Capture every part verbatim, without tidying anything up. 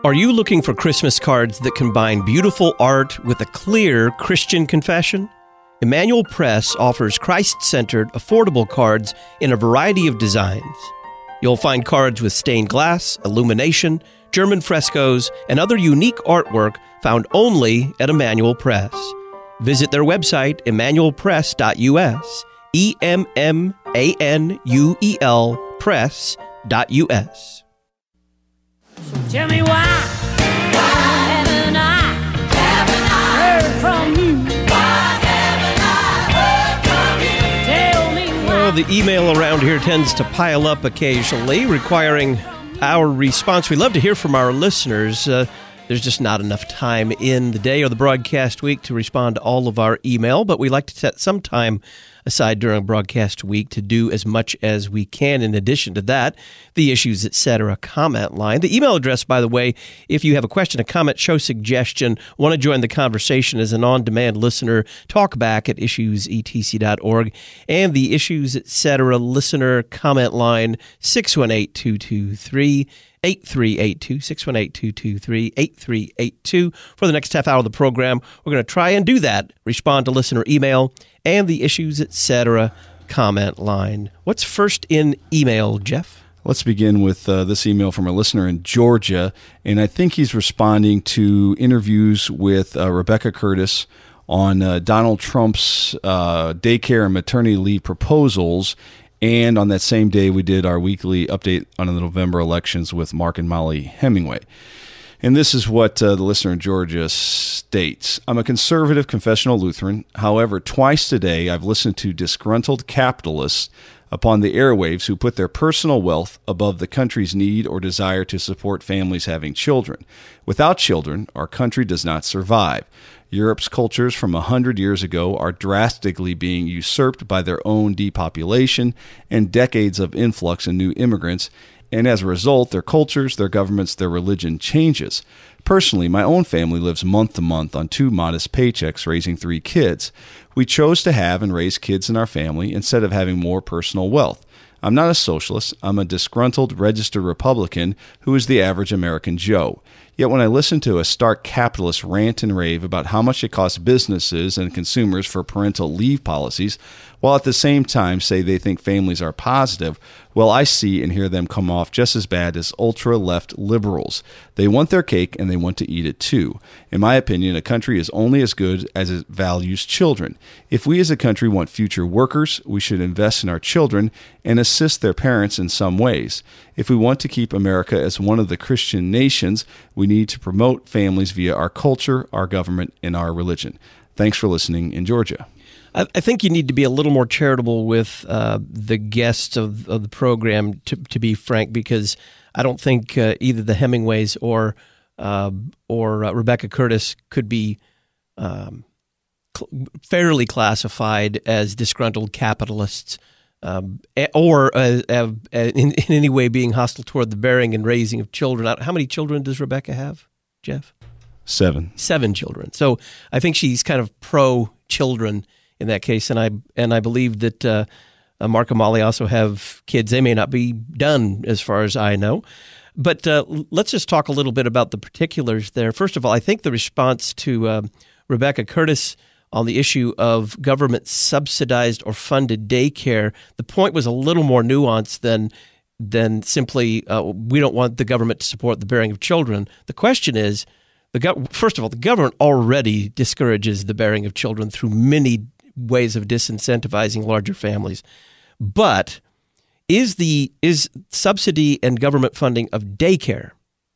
Are you looking for Christmas cards that combine beautiful art with a clear Christian confession? Emmanuel Press offers Christ-centered, affordable cards in a variety of designs. You'll find cards with stained glass, illumination, German frescoes, and other unique artwork found only at Emmanuel Press. Visit their website, emmanuel press dot u s, E M M A N U E L press dot U S. So tell me why, why haven't I, haven't I heard from you? Why haven't I heard from you? Tell me why. Well, the email around here tends to pile up occasionally, requiring our response. We love to hear from our listeners. Uh, there's just not enough time in the day or the broadcast week to respond to all of our email, but we like to set some time aside during broadcast week to do as much as we can. In addition to that, the Issues Etc. comment line. The email address, by the way, if you have a question, a comment, show suggestion, want to join the conversation as an on-demand listener, talk back at issues e t c dot org, and the Issues Etc. listener comment line, six one eight, two two three, eight three eight two, six one eight, two two three, eight three eight two. For the next half hour of the program, we're going to try and do that, respond to listener email and the Issues Etc. comment line. What's first in email, Jeff? Let's begin with uh, this email from a listener in Georgia, and I think he's responding to interviews with uh, Rebecca Curtis on uh, Donald Trump's uh, daycare and maternity leave proposals. And on that same day, we did our weekly update on the November elections with Mark and Molly Hemingway. And this is what uh, the listener in Georgia states. I'm a conservative confessional Lutheran. However, twice today, I've listened to disgruntled capitalists upon the airwaves who put their personal wealth above the country's need or desire to support families having children. Without children, our country does not survive. Europe's cultures from a hundred years ago are drastically being usurped by their own depopulation and decades of influx and new immigrants, and as a result, their cultures, their governments, their religion changes. Personally, my own family lives month to month on two modest paychecks raising three kids. We chose to have and raise kids in our family instead of having more personal wealth. I'm not a socialist. I'm a disgruntled registered Republican who is the average American Joe. Yet when I listen to a stark capitalist rant and rave about how much it costs businesses and consumers for parental leave policies, while at the same time say they think families are positive, well, I see and hear them come off just as bad as ultra-left liberals. They want their cake and they want to eat it too. In my opinion, a country is only as good as it values children. If we as a country want future workers, we should invest in our children and assist their parents in some ways. If we want to keep America as one of the Christian nations, we need to promote families via our culture, our government, and our religion. Thanks for listening in Georgia. I think you need to be a little more charitable with uh, the guests of, of the program, to, to be frank, because I don't think uh, either the Hemingways or uh, or uh, Rebecca Curtis could be um, cl- fairly classified as disgruntled capitalists um, or uh, uh, in, in any way being hostile toward the bearing and raising of children. How many children does Rebecca have, Jeff? Seven. Seven children. So I think she's kind of pro-children in that case, and I and I believe that uh, uh, Mark and Molly also have kids. They may not be done, as far as I know. But uh, let's just talk a little bit about the particulars there. First of all, I think the response to uh, Rebecca Curtis on the issue of government-subsidized or funded daycare, the point was a little more nuanced than than simply uh, we don't want the government to support the bearing of children. The question is, the go- first of all, the government already discourages the bearing of children through many ways of disincentivizing larger families. But is the is subsidy and government funding of daycare,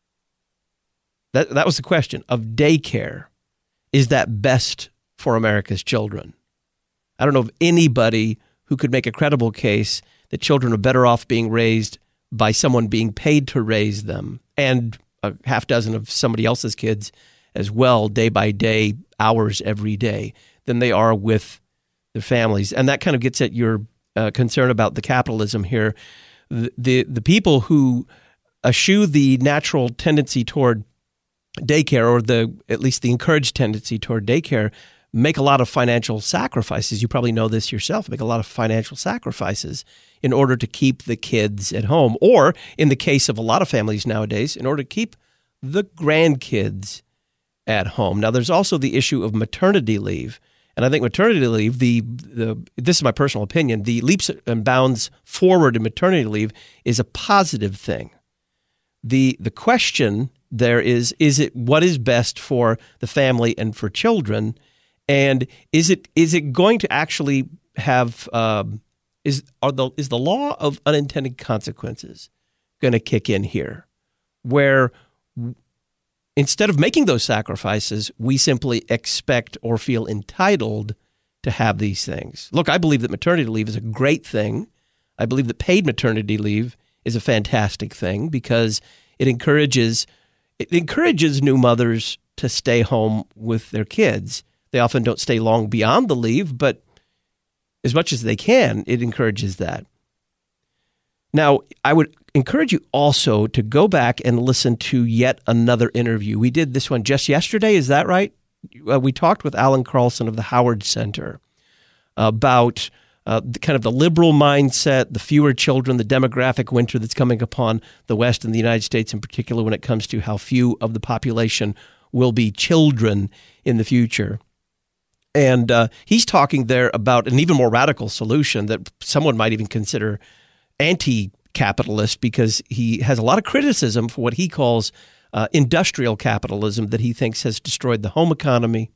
that that was the question, of daycare, is that best for America's children? I don't know of anybody who could make a credible case that children are better off being raised by someone being paid to raise them, and a half dozen of somebody else's kids as well, day by day, hours every day, than they are with their families. And that kind of gets at your uh, concern about the capitalism here. The, the the people who eschew the natural tendency toward daycare, or the at least the encouraged tendency toward daycare, make a lot of financial sacrifices. You probably know this yourself, make a lot of financial sacrifices in order to keep the kids at home. Or in the case of a lot of families nowadays, in order to keep the grandkids at home. Now, there's also the issue of maternity leave. And I think maternity leave, the, the this is my personal opinion, the leaps and bounds forward in maternity leave is a positive thing. The the question there is, is it what is best for the family and for children? And is it is it going to actually have, um, is are the is the law of unintended consequences going to kick in here? Where instead of making those sacrifices, we simply expect or feel entitled to have these things. Look, I believe that maternity leave is a great thing. I believe that paid maternity leave is a fantastic thing because it encourages it encourages new mothers to stay home with their kids. They often don't stay long beyond the leave, but as much as they can, it encourages that. Now, I would encourage you also to go back and listen to yet another interview. We did this one just yesterday, is that right? Uh, we talked with Alan Carlson of the Howard Center about uh, the, kind of the liberal mindset, the fewer children, the demographic winter that's coming upon the West and the United States in particular when it comes to how few of the population will be children in the future. And uh, he's talking there about an even more radical solution that someone might even consider anti-capitalist because he has a lot of criticism for what he calls uh, industrial capitalism that he thinks has destroyed the home economy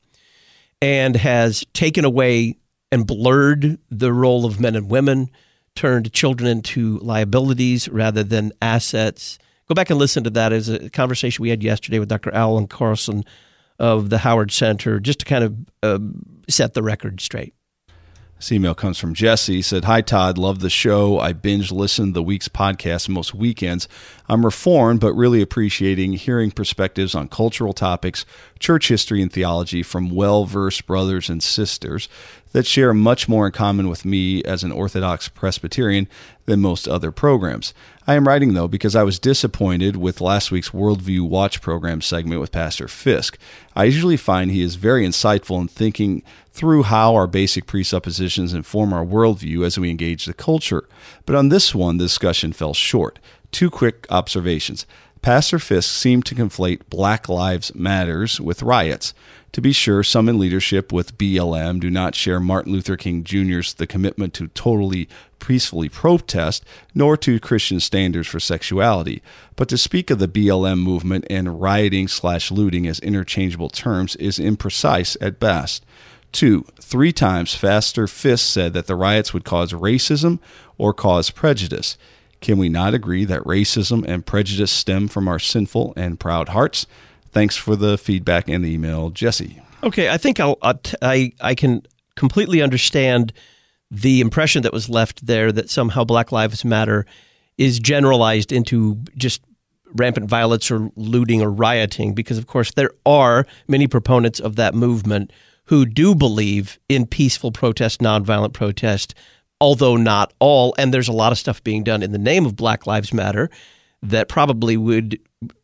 and has taken away and blurred the role of men and women, turned children into liabilities rather than assets. Go back and listen to that as a conversation we had yesterday with Doctor Alan Carlson of the Howard Center, just to kind of uh, set the record straight. This email comes from Jesse. He said, "Hi, Todd. Love the show. I binge listen to the week's podcast most weekends. I'm reformed, but really appreciating hearing perspectives on cultural topics, church history, and theology from well-versed brothers and sisters that share much more in common with me as an Orthodox Presbyterian than most other programs. I am writing, though, because I was disappointed with last week's Worldview Watch program segment with Pastor Fisk. I usually find he is very insightful in thinking through how our basic presuppositions inform our worldview as we engage the culture. But on this one, the discussion fell short. Two quick observations. Pastor Fisk seemed to conflate Black Lives Matters with riots. To be sure, some in leadership with B L M do not share Martin Luther King Junior's the commitment to totally peacefully protest, nor to Christian standards for sexuality. But to speak of the B L M movement and rioting slash looting as interchangeable terms is imprecise at best. Two, three times Pastor Fisk said that the riots would cause racism or cause prejudice. Can we not agree that racism and prejudice stem from our sinful and proud hearts? Thanks for the feedback and the email, Jesse." Okay, I think I'll, I'll t- I I can completely understand the impression that was left there that somehow Black Lives Matter is generalized into just rampant violence or looting or rioting, because, of course, there are many proponents of that movement who do believe in peaceful protest, nonviolent protest, although not all. And there's a lot of stuff being done in the name of Black Lives Matter that probably would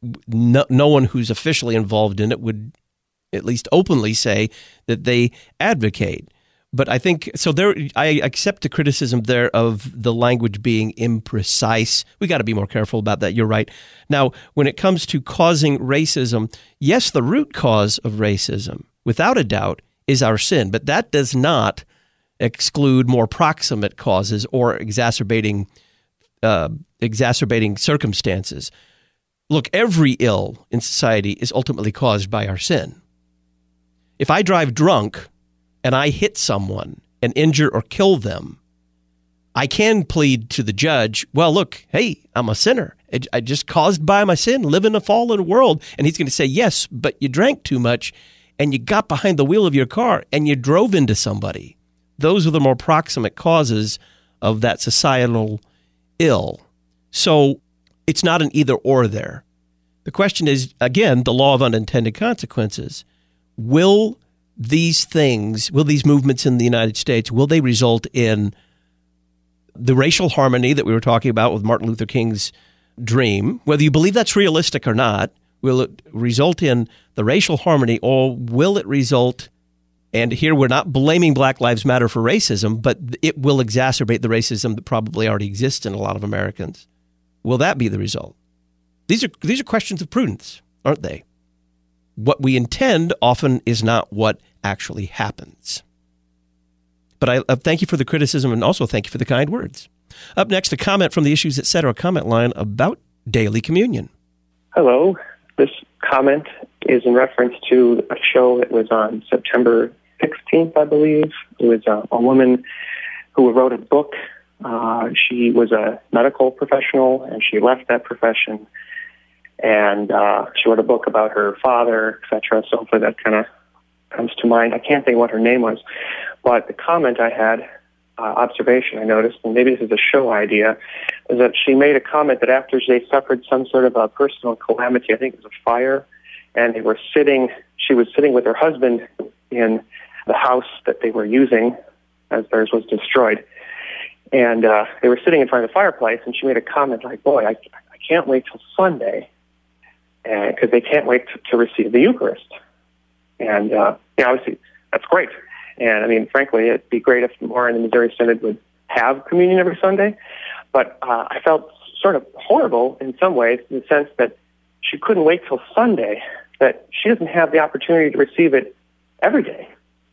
no, no one who's officially involved in it would at least openly say that they advocate. But I think so. There, I accept the criticism there of the language being imprecise. We got to be more careful about that. You're right. Now, when it comes to causing racism, yes, the root cause of racism, without a doubt, is our sin. But that does not exclude more proximate causes or exacerbating uh, exacerbating circumstances. Look, every ill in society is ultimately caused by our sin. If I drive drunk and I hit someone and injure or kill them, I can plead to the judge, well, look, hey, I'm a sinner. I just caused by my sin, live in a fallen world. And he's going to say, yes, but you drank too much and you got behind the wheel of your car and you drove into somebody. Those are the more proximate causes of that societal ill. So it's not an either or there. The question is, again, the law of unintended consequences. Will these things, will these movements in the United States, will they result in the racial harmony that we were talking about with Martin Luther King's dream? Whether you believe that's realistic or not, will it result in the racial harmony, or will it result, and here we're not blaming Black Lives Matter for racism, but it will exacerbate the racism that probably already exists in a lot of Americans. Will that be the result? These are these are questions of prudence. aren't they? What we intend often is not what actually happens. But I uh, thank you for the criticism, and also thank you for the kind words. Up next, a comment from the Issues Etc. comment line about daily communion. Hello. This comment is in reference to a show that was on September sixteenth, I believe. It was a, a woman who wrote a book. Uh, she was a medical professional, and she left that profession. And uh, she wrote a book about her father, et cetera. So hopefully that kind of comes to mind. I can't think what her name was. But the comment I had, uh, observation I noticed, and maybe this is a show idea, is that she made a comment that after they suffered some sort of a personal calamity, I think it was a fire, and they were sitting, she was sitting with her husband in the house that they were using as theirs was destroyed. And uh, they were sitting in front of the fireplace, and she made a comment like, boy, I, I can't wait till Sunday, because they can't wait to, to receive the Eucharist. And, uh, yeah, obviously, that's great. And, I mean, frankly, it'd be great if more in the Missouri Synod would have communion every Sunday. But uh, I felt sort of horrible in some ways, in the sense that she couldn't wait till Sunday, that she doesn't have the opportunity to receive it every day.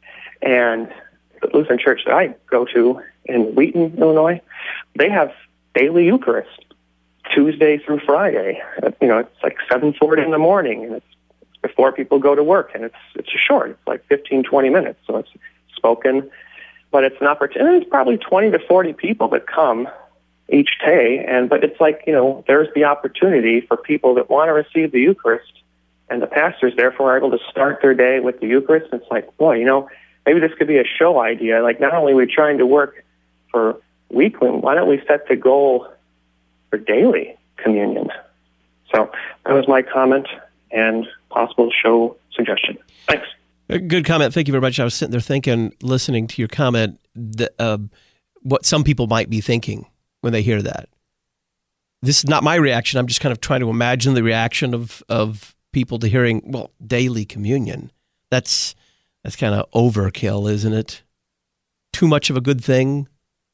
And the Lutheran church that I go to in Wheaton, Illinois, they have daily Eucharist, Tuesday through Friday. You know, it's like seven forty in the morning, and it's before people go to work, and it's it's short. It's like fifteen, twenty minutes, so it's spoken. But it's an opportunity. There's probably twenty to forty people that come each day, and but it's like, you know, there's the opportunity for people that want to receive the Eucharist, and the pastors, therefore, are able to start their day with the Eucharist. And it's like, boy, you know, maybe this could be a show idea. Like, not only are we trying to work for weekly, why don't we set the goal for daily communion? So that was my comment and possible show suggestion. Thanks. A good comment. Thank you very much. I was sitting there thinking, listening to your comment, that, uh, what some people might be thinking when they hear that. This is not my reaction. I'm just kind of trying to imagine the reaction of, of people to hearing, well, daily communion. That's that's kind of overkill, isn't it? Too much of a good thing.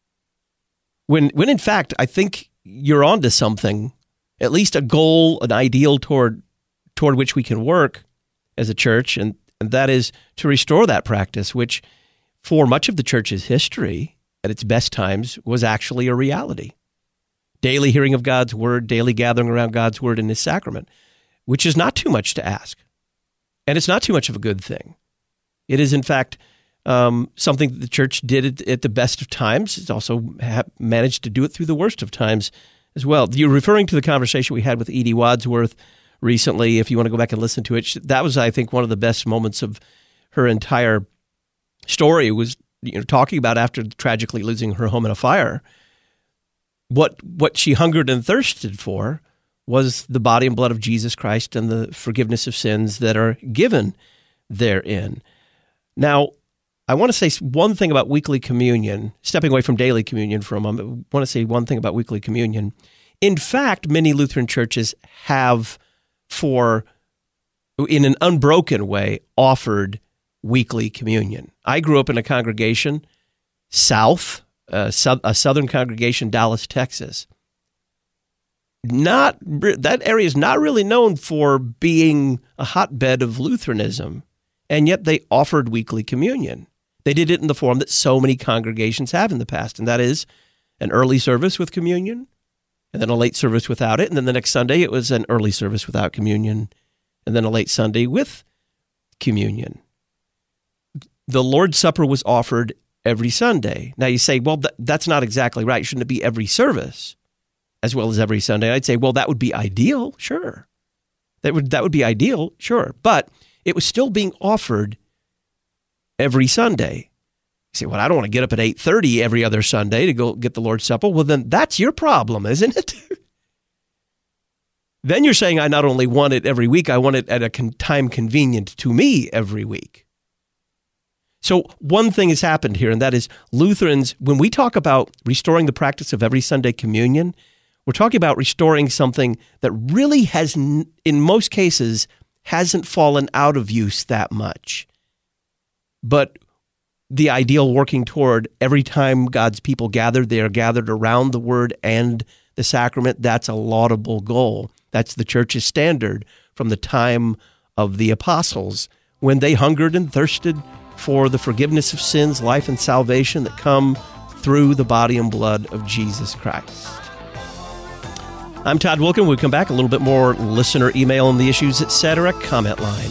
When when in fact, I think you're onto something, at least a goal, an ideal toward toward which we can work as a church, and, and that is to restore that practice, which for much of the church's history, at its best times, was actually a reality. Daily hearing of God's word, daily gathering around God's word in his sacrament, which is not too much to ask. And it's not too much of a good thing. It is, in fact, um, something that the church did at, at the best of times. It's also ha- managed to do it through the worst of times as well. You're referring to the conversation we had with Edie Wadsworth recently. If you want to go back and listen to it, that was, I think, one of the best moments of her entire story, was, you know, talking about after tragically losing her home in a fire, what what she hungered and thirsted for was the body and blood of Jesus Christ and the forgiveness of sins that are given therein. Now, I want to say one thing about weekly communion, stepping away from daily communion for a moment. I want to say one thing about weekly communion. In fact, many Lutheran churches have, for, in an unbroken way, offered weekly communion. I grew up in a congregation south, a, a southern congregation, Dallas, Texas. Not that area is not really known for being a hotbed of Lutheranism, and yet they offered weekly communion. They did it in the form that so many congregations have in the past, and that is an early service with communion, and then a late service without it, and then the next Sunday it was an early service without communion, and then a late Sunday with communion. The Lord's Supper was offered every Sunday. Now you say, well, th- that's not exactly right. Shouldn't it be every service as well as every Sunday? I'd say, well, that would be ideal, sure. That would that would be ideal, sure. But it was still being offered every Sunday. You say, well, I don't want to get up at eight thirty every other Sunday to go get the Lord's Supper. Well, then that's your problem, isn't it? Then you're saying, I not only want it every week, I want it at a con- time convenient to me every week. So one thing has happened here, and that is Lutherans, when we talk about restoring the practice of every Sunday communion, we're talking about restoring something that really has, in most cases, hasn't fallen out of use that much. But the ideal working toward every time God's people gather, they are gathered around the Word and the sacrament. That's a laudable goal. That's the church's standard from the time of the apostles, when they hungered and thirsted for the forgiveness of sins, life, and salvation that come through the body and blood of Jesus Christ. I'm Todd Wilken. We'll come back a little bit more listener email on the Issues Etc. comment line.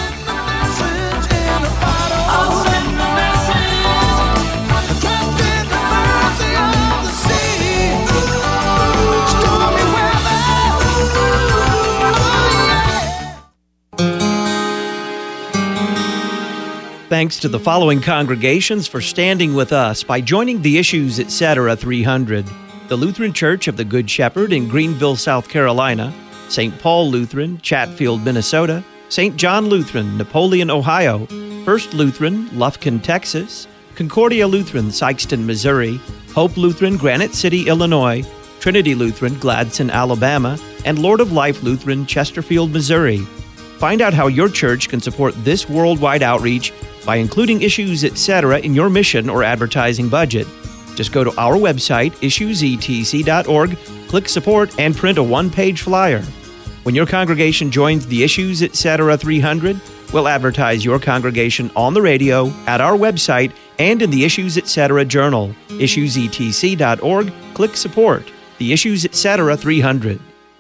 Thanks to the following congregations for standing with us by joining the Issues Etc. three hundred. The Lutheran Church of the Good Shepherd in Greenville, South Carolina, Saint Paul Lutheran, Chatfield, Minnesota, Saint John Lutheran, Napoleon, Ohio, First Lutheran, Lufkin, Texas, Concordia Lutheran, Sikeston, Missouri, Hope Lutheran, Granite City, Illinois, Trinity Lutheran, Gladson, Alabama, and Lord of Life Lutheran, Chesterfield, Missouri. Find out how your church can support this worldwide outreach by including Issues Etc. in your mission or advertising budget. Just go to our website, issues e t c dot org, click Support, and print a one-page flyer. When your congregation joins the Issues Etc. three hundred, we'll advertise your congregation on the radio, at our website, and in the Issues Etc. Journal. issues e t c dot org, click Support. The Issues Etc. three hundred.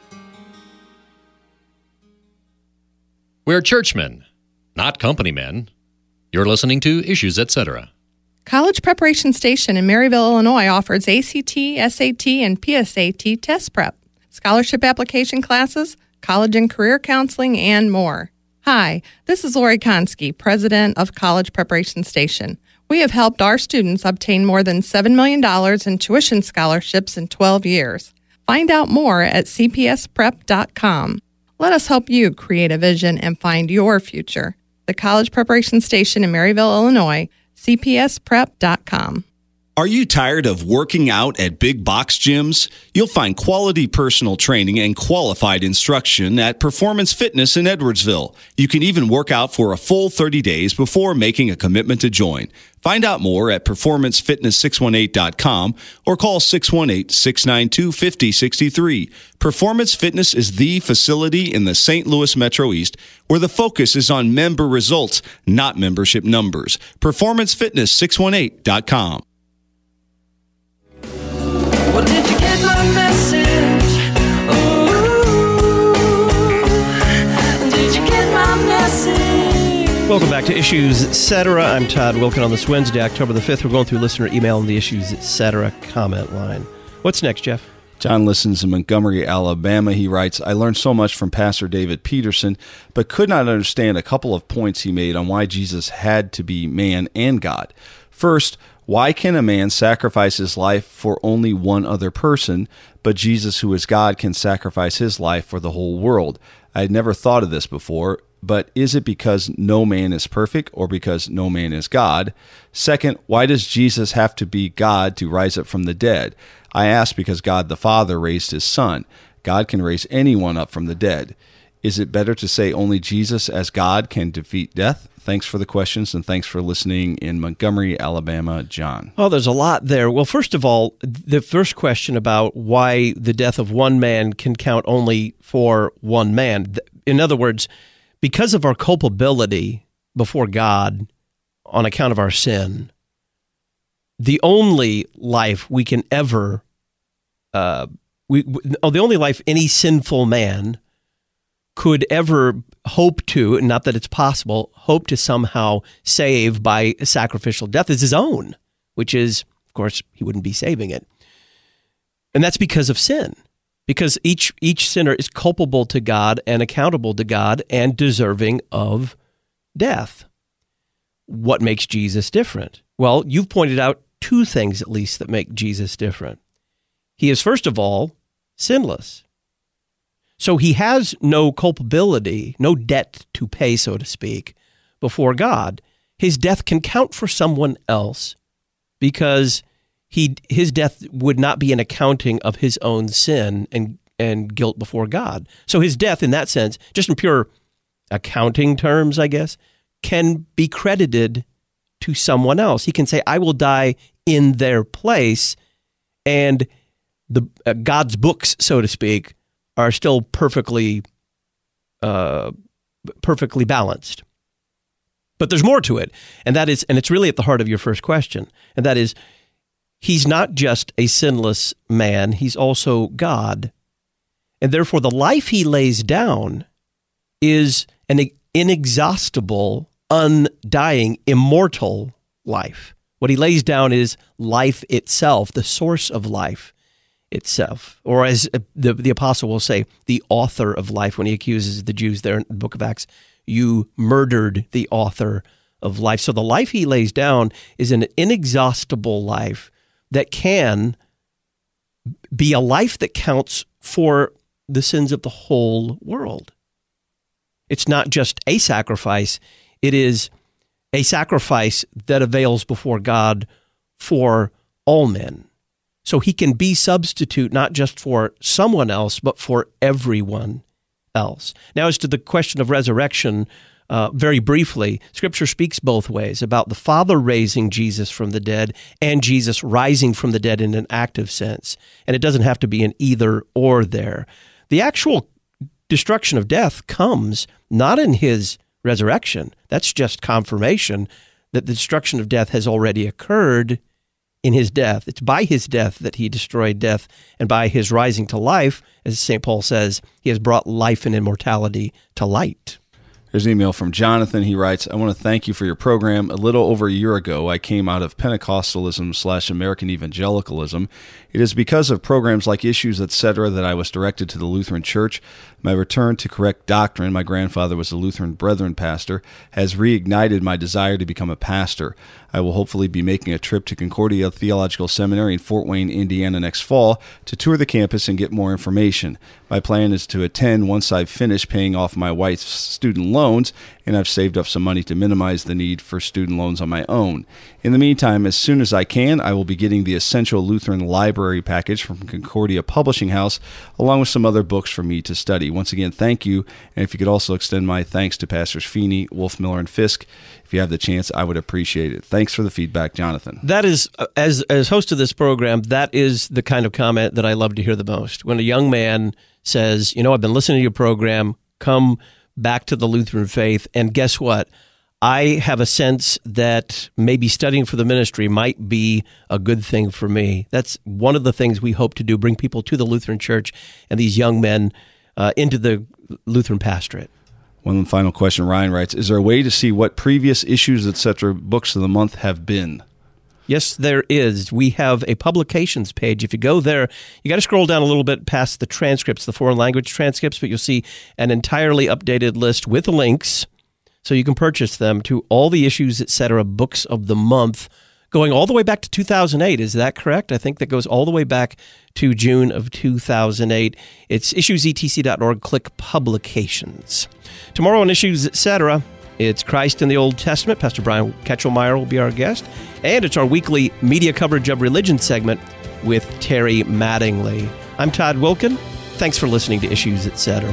We're churchmen, not company men. You're listening to Issues Etc. College Preparation Station in Maryville, Illinois offers A C T, S A T, and P S A T test prep, scholarship application classes, college and career counseling, and more. Hi, this is Lori Konski, president of College Preparation Station. We have helped our students obtain more than seven million dollars in tuition scholarships in twelve years. Find out more at c p s prep dot com. Let us help you create a vision and find your future. The College Preparation Station in Maryville, Illinois, c p s prep dot com. Are you tired of working out at big box gyms? You'll find quality personal training and qualified instruction at Performance Fitness in Edwardsville. You can even work out for a full thirty days before making a commitment to join. Find out more at performance fitness six one eight dot com or call six one eight, six nine two, five zero six three. Performance Fitness is the facility in the Saint Louis Metro East where the focus is on member results, not membership numbers. performance fitness six one eight dot com. Well, did you get my message? Ooh, did you get my message? Welcome back to Issues Etc. I'm Todd Wilken. On this Wednesday, October the fifth, we're going through listener email on the Issues Etc. comment line. What's next, Jeff? John listens in Montgomery, Alabama. He writes, I learned so much from Pastor David Peterson, but could not understand a couple of points he made on why Jesus had to be man and God. First, why can a man sacrifice his life for only one other person, but Jesus, who is God, can sacrifice his life for the whole world? I had never thought of this before, but is it because no man is perfect or because no man is God? Second, why does Jesus have to be God to rise up from the dead? I ask because God the Father raised his Son. God can raise anyone up from the dead. Is it better to say only Jesus as God can defeat death? Thanks for the questions, and thanks for listening in Montgomery, Alabama, John. Oh, there's a lot there. Well, first of all, the first question about why the death of one man can count only for one man. In other words, because of our culpability before God on account of our sin, the only life we can ever, uh, we, oh, the only life any sinful man could ever hope to, not that it's possible, hope to somehow save by sacrificial death is his own, which is, of course, he wouldn't be saving it. And that's because of sin, because each each sinner is culpable to God and accountable to God and deserving of death. What makes Jesus different? Well, you've pointed out two things at least that make Jesus different. He is, first of all, sinless. So he has no culpability, no debt to pay, so to speak, before God. His death can count for someone else because he his death would not be an accounting of his own sin and, and guilt before God. So his death, in that sense, just in pure accounting terms, I guess, can be credited to someone else. He can say, I will die in their place, and the uh, God's books, so to speak, are still perfectly uh, perfectly balanced. But there's more to it, and that is, and it's really at the heart of your first question, and that is, he's not just a sinless man, he's also God. And therefore, the life he lays down is an inexhaustible, undying, immortal life. What he lays down is life itself, the source of life itself. Or as the, the apostle will say, the author of life, when he accuses the Jews there in the book of Acts, you murdered the author of life. So the life he lays down is an inexhaustible life that can be a life that counts for the sins of the whole world. It's not just a sacrifice, it is a sacrifice that avails before God for all men. So he can be substitute not just for someone else, but for everyone else. Now, as to the question of resurrection, uh, very briefly, Scripture speaks both ways about the Father raising Jesus from the dead and Jesus rising from the dead in an active sense. And it doesn't have to be an either or there. The actual destruction of death comes not in his resurrection. That's just confirmation that the destruction of death has already occurred in his death. It's by his death that he destroyed death, and by his rising to life, as Saint Paul says, he has brought life and immortality to light. There's an email from Jonathan. He writes, I want to thank you for your program. A little over a year ago, I came out of Pentecostalism slash American evangelicalism. It is because of programs like Issues, et cetera, that I was directed to the Lutheran Church. My return to correct doctrine, my grandfather was a Lutheran Brethren pastor, has reignited my desire to become a pastor. I will hopefully be making a trip to Concordia Theological Seminary in Fort Wayne, Indiana next fall to tour the campus and get more information. My plan is to attend once I've finished paying off my wife's student loans, and I've saved up some money to minimize the need for student loans on my own. In the meantime, as soon as I can, I will be getting the Essential Lutheran Library package from Concordia Publishing House, along with some other books for me to study. Once again, thank you, and if you could also extend my thanks to Pastors Feeney, Wolf, Miller, and Fisk, if you have the chance, I would appreciate it. Thanks for the feedback, Jonathan. That is, as as host of this program, that is the kind of comment that I love to hear the most. When a young man says, you know, I've been listening to your program, come back to the Lutheran faith, and guess what? I have a sense that maybe studying for the ministry might be a good thing for me. That's one of the things we hope to do, bring people to the Lutheran Church and these young men uh, into the Lutheran pastorate. One final question, Ryan writes, is there a way to see what previous Issues, et cetera books of the month have been? Yes, there is. We have a publications page. If you go there, you got to scroll down a little bit past the transcripts, the foreign language transcripts, but you'll see an entirely updated list with links, so you can purchase them, to all the Issues, et cetera books of the month, going all the way back to two thousand eight. Is that correct? I think that goes all the way back to June of two thousand eight. It's issues e t c dot org. Click Publications. Tomorrow on Issues, et cetera, it's Christ in the Old Testament. Pastor Brian Ketchelmeyer will be our guest. And it's our weekly media coverage of religion segment with Terry Mattingly. I'm Todd Wilken. Thanks for listening to Issues, et cetera.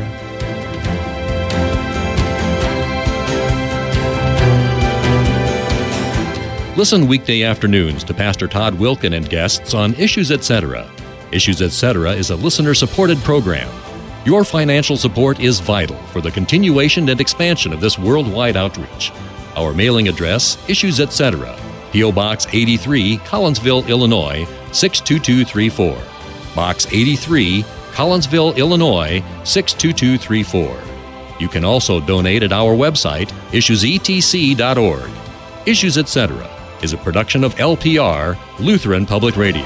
Listen weekday afternoons to Pastor Todd Wilken and guests on Issues, et cetera. Issues, et cetera is a listener-supported program. Your financial support is vital for the continuation and expansion of this worldwide outreach. Our mailing address, Issues, et cetera, P O. Box eighty-three, Collinsville, Illinois, six two two three four. Box eighty-three, Collinsville, Illinois, six two two three four. You can also donate at our website, issues e t c dot org. Issues, et cetera is a production of L P R, Lutheran Public Radio.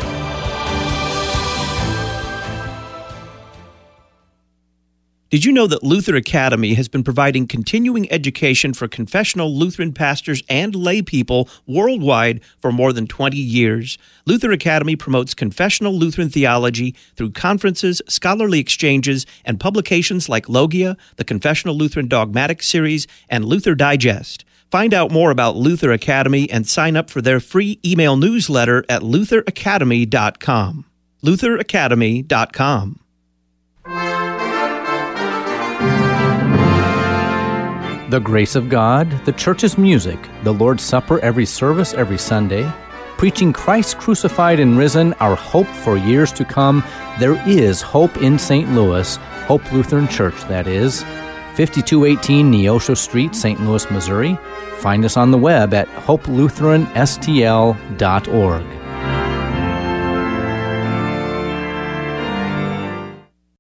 Did you know that Luther Academy has been providing continuing education for confessional Lutheran pastors and lay people worldwide for more than twenty years? Luther Academy promotes confessional Lutheran theology through conferences, scholarly exchanges, and publications like Logia, the Confessional Lutheran Dogmatic Series, and Luther Digest. Find out more about Luther Academy and sign up for their free email newsletter at luther academy dot com. luther academy dot com. The grace of God, the church's music, the Lord's Supper every service every Sunday, preaching Christ crucified and risen, our hope for years to come. There is hope in Saint Louis, Hope Lutheran Church, that is. fifty-two eighteen Neosho Street, Saint Louis, Missouri. Find us on the web at hope lutheran s t l dot org.